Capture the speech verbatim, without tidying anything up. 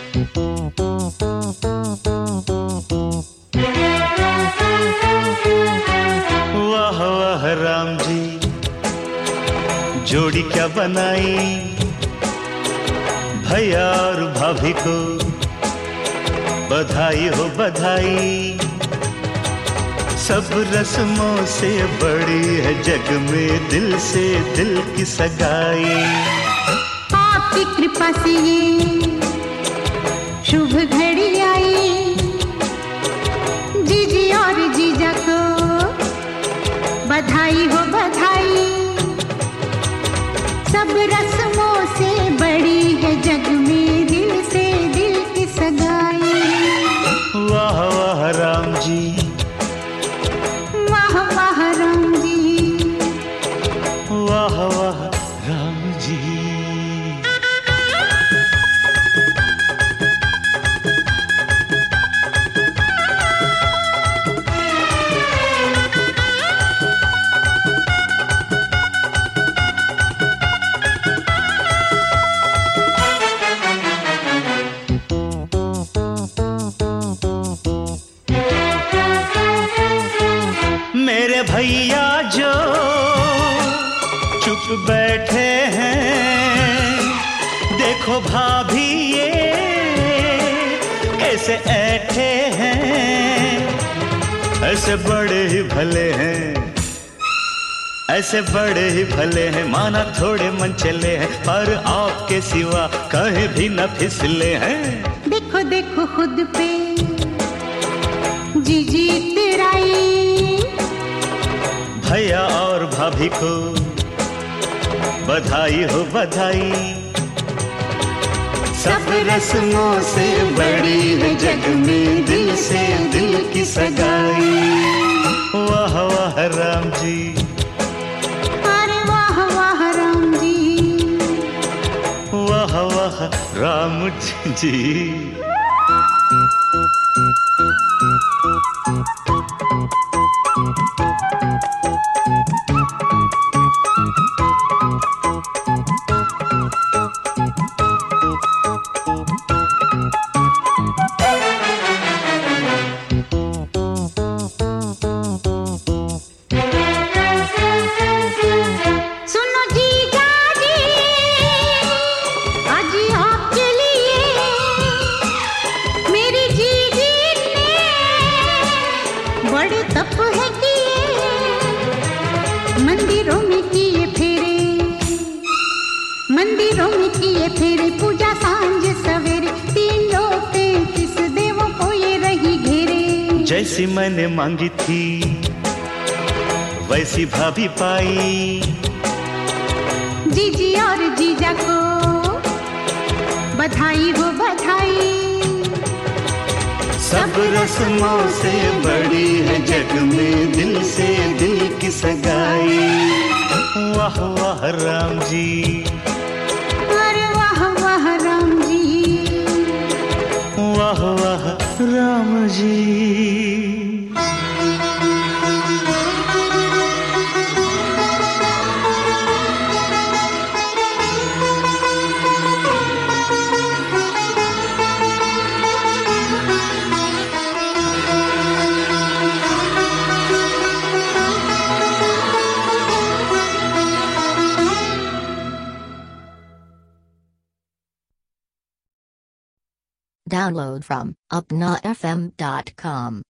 वाह वाह राम जी, जोड़ी क्या बनाई, भैया और भाभी को बधाई हो बधाई। सब रस्मों से बड़ी है जग में दिल से दिल की सगाई। आपकी कृपा से ये शुभ घड़ी आई, जीजी और जीजा को बधाई हो बधाई। सब रस्मों से बड़ी है जग में दिल से दिल की सगाई। वाह वाह राम जी, वाह वाह राम जी, वाह वाह राम जी। मेरे भैया जो चुप बैठे हैं, देखो भाभी ये कैसे ऐठे हैं। ऐसे बड़े ही भले हैं, ऐसे बड़े ही भले हैं, माना थोड़े मन चले हैं, पर आपके सिवा कहीं भी न फिसले हैं। देखो देखो खुद पे जीजी तेराई, भैया और भाभी को बधाई हो बधाई। सब रस्मों से बड़ी है जग में दिल से दिल की सगाई। वाह वाह राम जी, अरे वाह वाह राम जी, वाह वाह राम जी। सुनो जीजा जी, आज आपके लिए मेरी जीजी ने बड़े तप है किए, मंदिरों में किए फेरे, मंदिरों में किए फेरे, पूजा सांझ सवेरे, तीन लोग तैंतीस देवों को ये रही घेरे। जैसी मैंने मांगी थी वैसी भाभी पाई, जीजी और जीजा को बधाई हो बधाई। सब रस्मों से बड़ी है जग में दिल से दिल की सगाई। वाह वाह राम जी, अरे वाह वाह राम जी, वाह वाह Ram ji. Download from upna f m dot com.